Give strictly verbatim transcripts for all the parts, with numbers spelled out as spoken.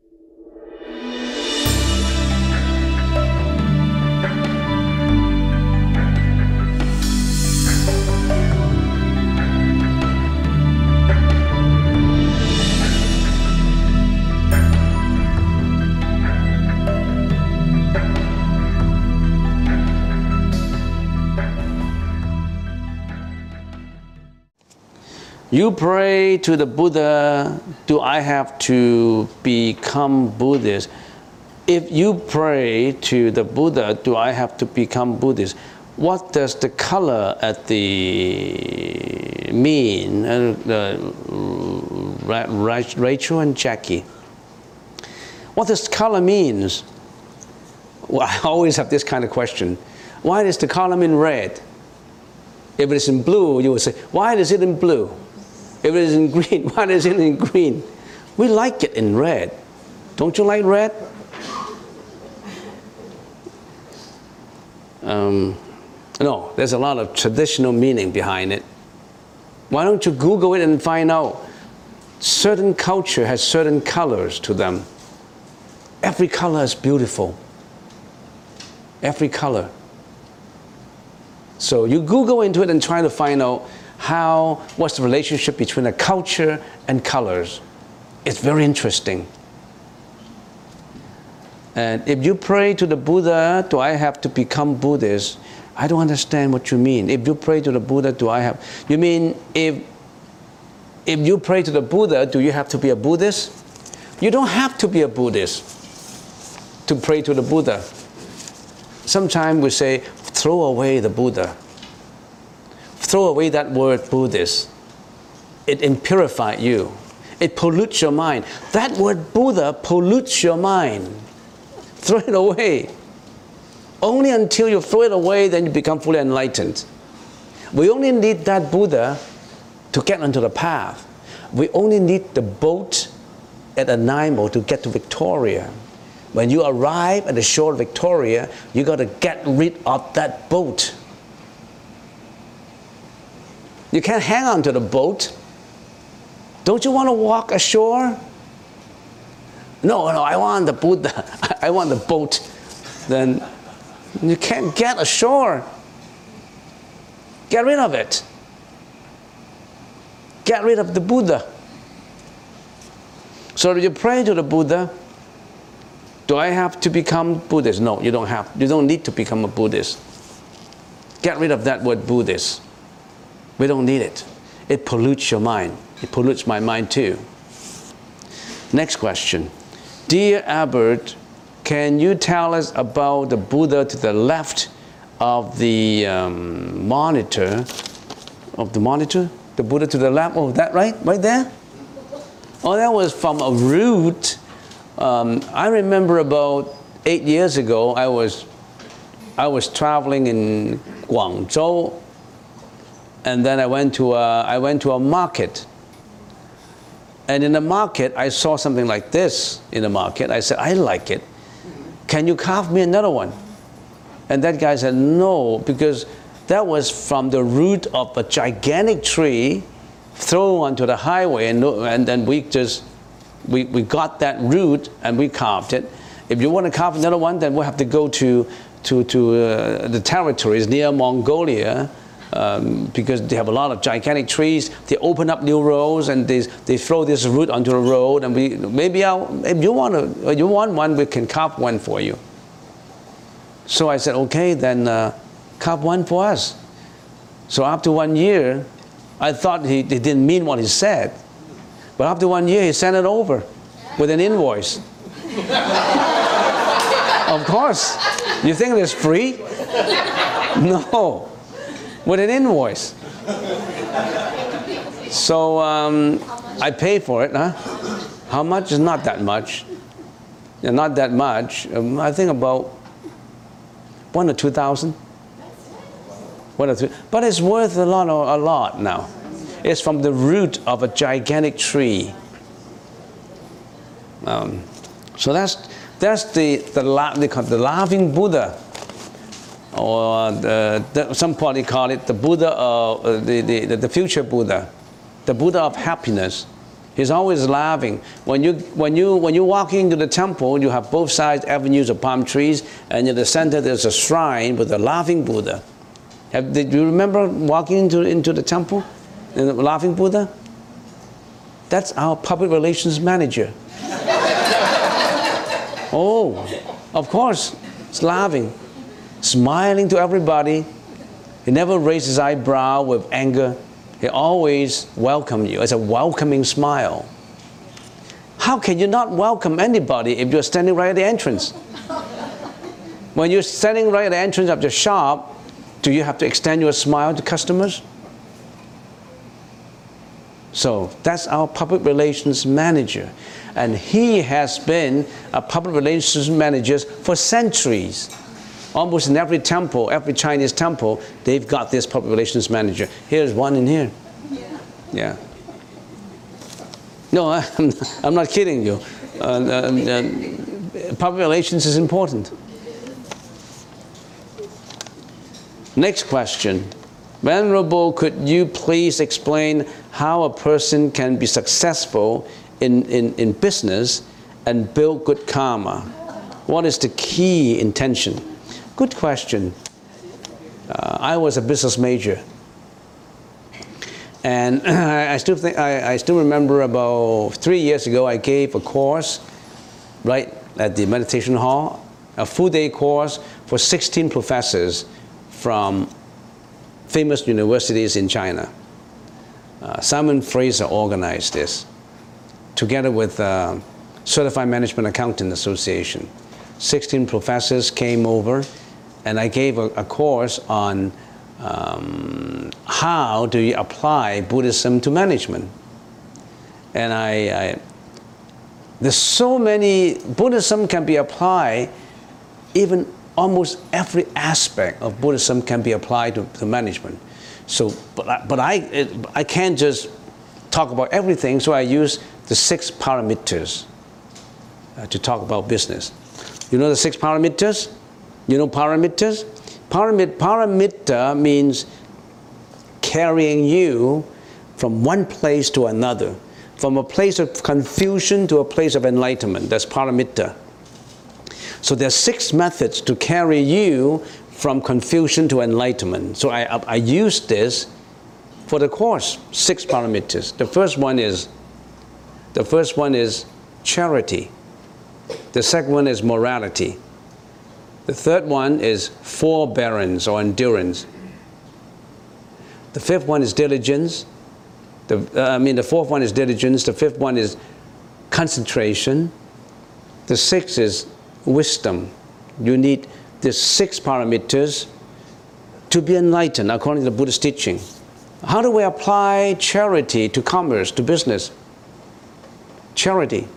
You pray to the Buddha, do I have to become Buddhist? If you pray to the Buddha, do I have to become Buddhist? What does the color at the mean? Uh, uh, Rachel and Jackie. What does color means? Well, I always have this kind of question. Why does the color mean red? If it is in blue, you would say, why is it in blue? If it is in green, why is it in green? We like it in red. Don't you like red? Um, no, there's a lot of traditional meaning behind it. Why don't you Google it and find out? Certain culture has certain colors to them. Every color is beautiful. Every color. So you Google into it and try to find out how, what's the relationship between a culture and colors. It's very interesting. And if you pray to the Buddha, do I have to become Buddhist? I don't understand what you mean. If you pray to the Buddha, do I have, you mean if, if you pray to the Buddha, do you have to be a Buddhist? You don't have to be a Buddhist to pray to the Buddha. Sometimes we say, throw away the Buddha. Throw away that word Buddhist. It impurifies you. It pollutes your mind. That word Buddha pollutes your mind. Throw it away. Only until you throw it away, then you become fully enlightened. We only need that Buddha to get onto the path. We only need the boat at Nanaimo to get to Victoria. When you arrive at the shore of Victoria, you got to get rid of that boat. You can't hang on to the boat. Don't you want to walk ashore? No, no, I want the Buddha. I want the boat. Then you can't get ashore. Get rid of it. Get rid of the Buddha. So if you pray to the Buddha, do I have to become Buddhist? No, you don't have. You don't need to become a Buddhist. Get rid of that word Buddhist. We don't need it. It pollutes your mind. It pollutes my mind too. Next question. Dear Albert, can you tell us about the Buddha to the left of the um, monitor? Of the monitor? The Buddha to the left? Oh, that right? Right there? Oh, that was from a route. Um, I remember about eight years ago, I was, I was traveling in Guangzhou, and then I went to a, I went to a market. And in the market, I saw something like this in the market. I said, I like it. Can you carve me another one? And that guy said, no, because that was from the root of a gigantic tree thrown onto the highway, and, and then we just, we, we got that root and we carved it. If you want to carve another one, then we'll have to go to, to, to uh, the territories near Mongolia, um, because they have a lot of gigantic trees. They open up new roads and they, they throw this root onto the road, and we, maybe I'll, if you want, to, you want one, we can carve one for you. So I said, okay, then uh, carve one for us. So after one year, I thought he, he didn't mean what he said. But after one year, he sent it over with an invoice. Of course. You think it's free? No. With an invoice. So um, I pay for it. Huh? How much? Is not that much. Yeah, not that much. Um, I think about one or two thousand. One or two. But it's worth a lot, a lot now. It's from the root of a gigantic tree. Um, so that's that's the the, la they call it the laughing Buddha, or the, the, some party call it the Buddha, uh, the, the the future Buddha, the Buddha of happiness. He's always laughing. When you, when, you, when you walk into the temple, you have both sides avenues of palm trees, and in the center there's a shrine with a laughing Buddha. Have, did you remember walking into, into the temple and the laughing Buddha? That's our public relations manager. Oh, of course, he's laughing, smiling to everybody. He never raises his eyebrow with anger. He always welcomes you. It's a welcoming smile. How can you not welcome anybody if you're standing right at the entrance? When you're standing right at the entrance of your shop, do you have to extend your smile to customers? So that's our public relations manager. And he has been a public relations manager for centuries. Almost in every temple, every Chinese temple, they've got this public relations manager. Here's one in here. Yeah. Yeah. No, I'm, I'm not kidding you. Uh, uh, uh, public relations is important. Next question. Venerable, could you please explain how a person can be successful in, in, in business and build good karma? What is the key intention? Good question. Uh, I was a business major, and I still think I, I still remember about three years ago I gave a course right at the meditation hall, a full day course for sixteen professors from famous universities in China. Uh, Simon Fraser organized this together with uh, Certified Management Accountant Association. sixteen professors came over, and I gave a, a course on um, how do you apply Buddhism to management. And I, I, there's so many, Buddhism can be applied, even almost every aspect of Buddhism can be applied to, to management. So, but I, but I, it, I can't just talk about everything, so I use the six paramitas uh, to talk about business. You know the six paramitas? You know paramitas? Paramit, paramita means carrying you from one place to another, from a place of confusion to a place of enlightenment. That's paramita. So there's six methods to carry you from confusion to enlightenment. So I, I, I use this for the course, six paramitas. The first one is, the first one is charity. The second one is morality. The third one is forbearance or endurance. The fifth one is diligence. The, uh, I mean, the fourth one is diligence. The fifth one is concentration. The sixth is wisdom. You need the six parameters to be enlightened according to the Buddhist teaching. How do we apply charity to commerce, to business? Charity.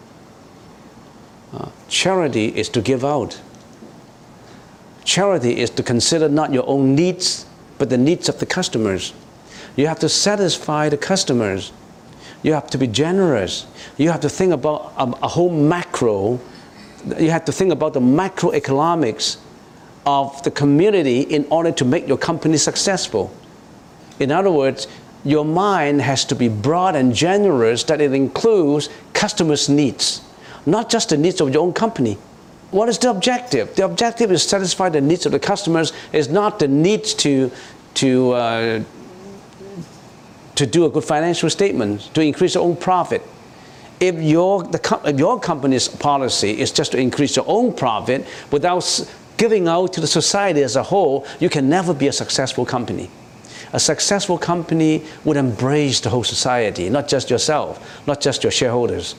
Uh, charity is to give out. Charity is to consider not your own needs, but the needs of the customers. You have to satisfy the customers. You have to be generous. You have to think about a, a whole macro. You have to think about the macroeconomics of the community in order to make your company successful. In other words, your mind has to be broad and generous that it includes customers' needs, not just the needs of your own company. What is the objective? The objective is to satisfy the needs of the customers, is not the needs to, to, uh, to do a good financial statement, to increase your own profit. If your, the, if your company's policy is just to increase your own profit without giving out to the society as a whole, you can never be a successful company. A successful company would embrace the whole society, not just yourself, not just your shareholders.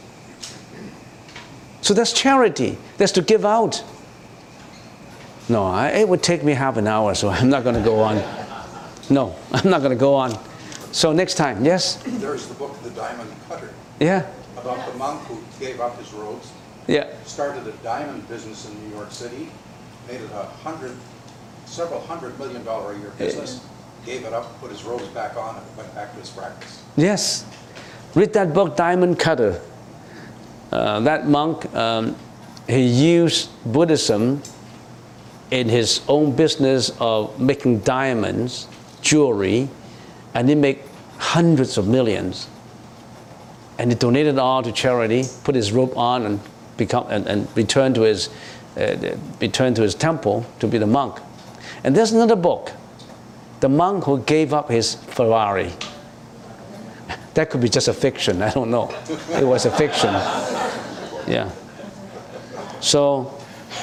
So that's charity. That's to give out. No, I, it would take me half an hour, so I'm not going to go on. No, I'm not going to go on. So next time, yes? There's the book, The Diamond Cutter. Yeah. About the monk who gave up his robes. Yeah. Started a diamond business in New York City. Made it a hundred, several hundred million dollar a year business. Gave it up, put his robes back on, and went back to his practice. Yes. Read that book, Diamond Cutter. Uh, that monk, um, he used Buddhism in his own business of making diamonds, jewelry, and he made hundreds of millions. And he donated all to charity, put his robe on, and become and, and returned to his uh, returned to his temple to be the monk. And there's another book, The Monk Who Gave Up His Ferrari. That could be just a fiction. I don't know. It was a fiction. Yeah. So,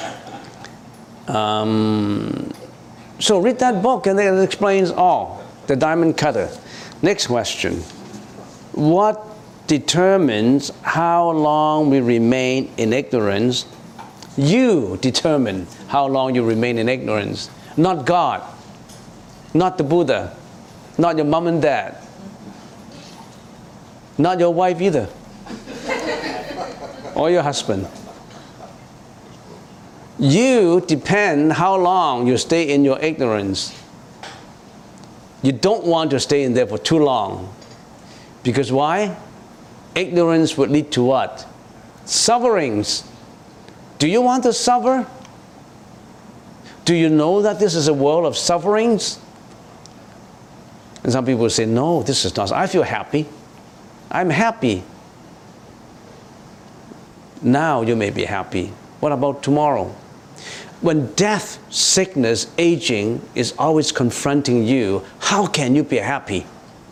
um, so read that book, and it explains all. The Diamond Cutter. Next question. What determines how long we remain in ignorance? You determine how long you remain in ignorance, not God, not the Buddha, not your mom and dad, not your wife either, or your husband. You depend how long you stay in your ignorance. You don't want to stay in there for too long. Because why? Ignorance would lead to what? Sufferings. Do you want to suffer? Do you know that this is a world of sufferings? And some people say, no, this is not. I feel happy. I'm happy. Now you may be happy. What about tomorrow? When death, sickness, aging is always confronting you, how can you be happy?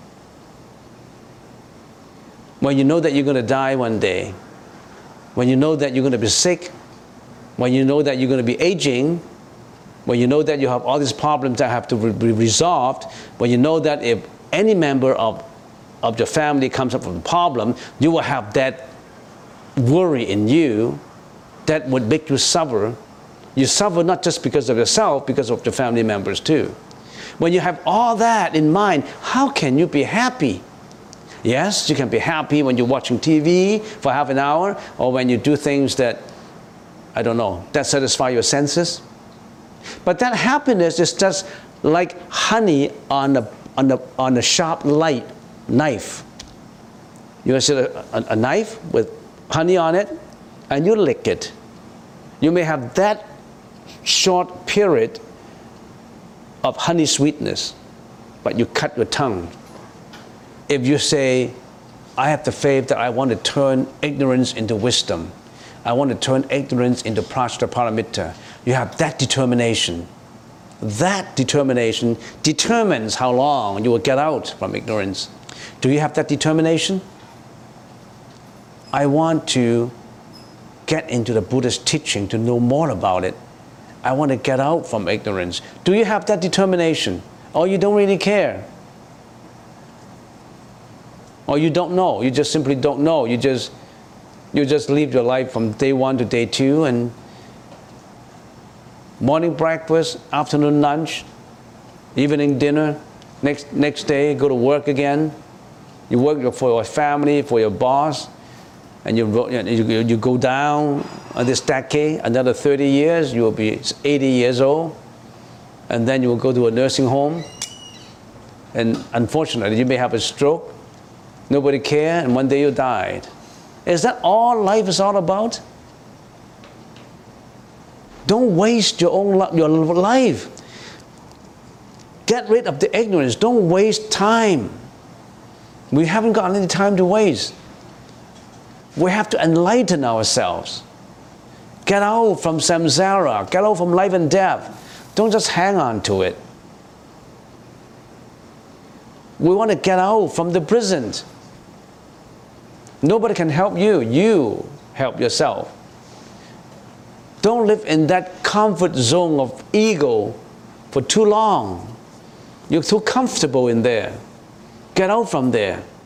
When you know that you're going to die one day, when you know that you're going to be sick, when you know that you're going to be aging, when you know that you have all these problems that have to be resolved, when you know that if any member of, of your family comes up with a problem, you will have that worry in you that would make you suffer. You suffer not just because of yourself, because of your family members too. When you have all that in mind, how can you be happy? Yes, you can be happy when you're watching T V for half an hour, or when you do things that, I don't know, that satisfy your senses. But that happiness is just like honey on a, on a, on a sharp light knife. You see a, a, a knife with honey on it, and you lick it. You may have that short period of honey sweetness, but you cut your tongue. If you say, I have the faith that I want to turn ignorance into wisdom, I want to turn ignorance into prajnaparamita, you have that determination. That determination determines how long you will get out from ignorance. Do you have that determination? I want to get into the Buddhist teaching to know more about it. I want to get out from ignorance. Do you have that determination? Or you don't really care? Or you don't know, you just simply don't know. You just, you just live your life from day one to day two, and morning breakfast, afternoon lunch, evening dinner, next, next day go to work again. You work for your family, for your boss, and you, you, you go down on this decade, another thirty years, you will be eighty years old, and then you will go to a nursing home, and unfortunately you may have a stroke. Nobody cared, and one day you died. Is that all life is all about? Don't waste your own li your life. Get rid of the ignorance. Don't waste time. We haven't got any time to waste. We have to enlighten ourselves. Get out from samsara. Get out from life and death. Don't just hang on to it. We want to get out from the prison. Nobody can help you. You help yourself. Don't live in that comfort zone of ego for too long. You're too comfortable in there. Get out from there.